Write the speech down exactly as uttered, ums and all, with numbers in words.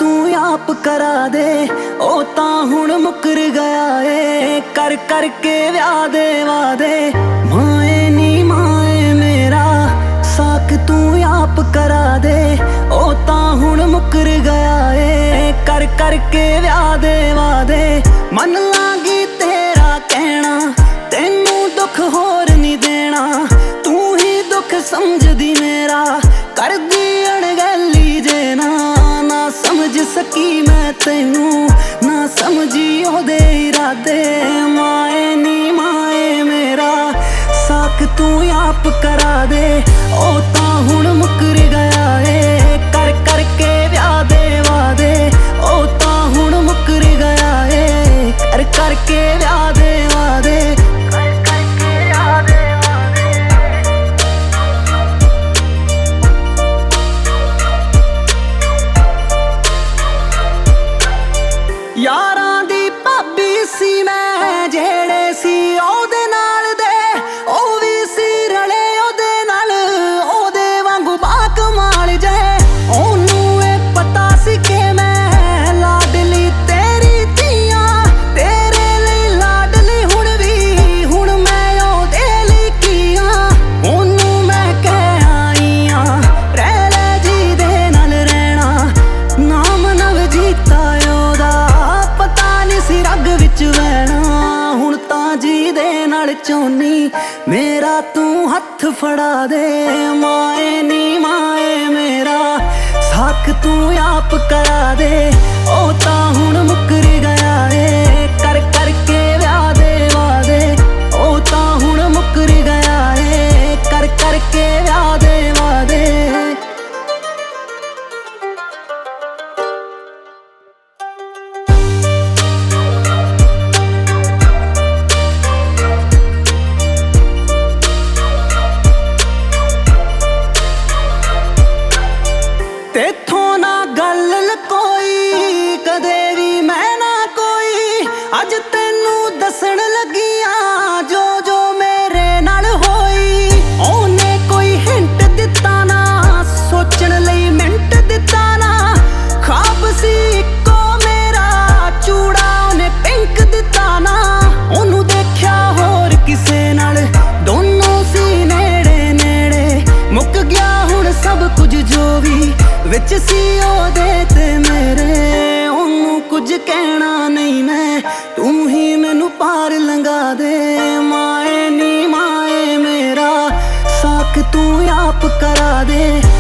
तू आप करा दे ओ तां हुण मुकर गया ए कर कर के व्याह दे वादे। माए नी माए मेरा साक तू आप करा दे ओ तां हुण मुकर गया ए कर कर के व्याह दे वादे। मन लागी तेरा कहना तेनू दुख होर नी देना तू ही दुख समझदी मेरा कर दी अणगैली जे ना ना समझ सकी मैं तेनू ना समझी ओदे इरादे। माए नी माए मेरा साक तू आप करा दे ओ तां हुण मुकर गया ए कर कर के व्याह दे वादे। ओ तां हुण मुकर गया ए कर कर के व्याह दे वादे। यारां दी भाभी सी मैं जेड़े सी ओदे नाल दे ओ वी सी रले ओदे नाल ओदे वांगू बाकमाल जे। ओनू ए पता सी कि मैं लाडली तेरी धीआं तेरे लई लाडली हुण वी हुण मैं ओदे लई कीआं। ओनू मैं कह आई आं रह ले जी दे नाल रहना नाम नवजीता रग विच वैना हुण तां जी दे नाल चौनी मेरा तू हथ फड़ा दे। माए नी माए मेरा साक तू आप करा दे ओ तां हुण मुकर गया ए कर कर के व्याह दे वादे। ओ तां हुण मुकर गया ए कर कर के व्याह दे वादे। तेथों ना गल लकोई कदे भी मैं ना कोई अज तेनू दसन लगियां जो जो मेरे नाल होई। ओने कोई हिंट दिता ना सोचण लई मिंट दिता ना ख्वाब सी इक्को मेरा चूड़ा ओने पिंक दिता ना। ओनू देखिया होर किसे नाल दोनों सी नेड़े नेड़े मुक गया हुण सब कुछ जो भी विच सी ओदे ते मेरे। ओनू कुछ कहना नहीं मैं तू ही मैनू पार लंघा दे। माए नी माए मेरा साक तू आप करा दे।